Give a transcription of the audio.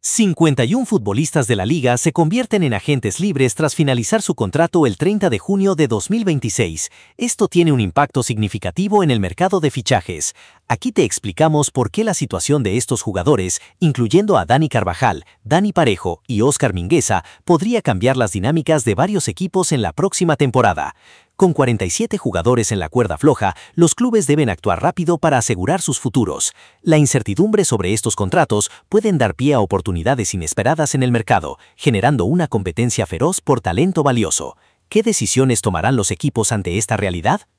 51 futbolistas de la liga se convierten en agentes libres tras finalizar su contrato el 30 de junio de 2026. Esto tiene un impacto significativo en el mercado de fichajes. Aquí te explicamos por qué la situación de estos jugadores, incluyendo a Dani Carvajal, Dani Parejo y Óscar Mingueza, podría cambiar las dinámicas de varios equipos en la próxima temporada. Con 47 jugadores en la cuerda floja, los clubes deben actuar rápido para asegurar sus futuros. La incertidumbre sobre estos contratos pueden dar pie a oportunidades inesperadas en el mercado, generando una competencia feroz por talento valioso. ¿Qué decisiones tomarán los equipos ante esta realidad?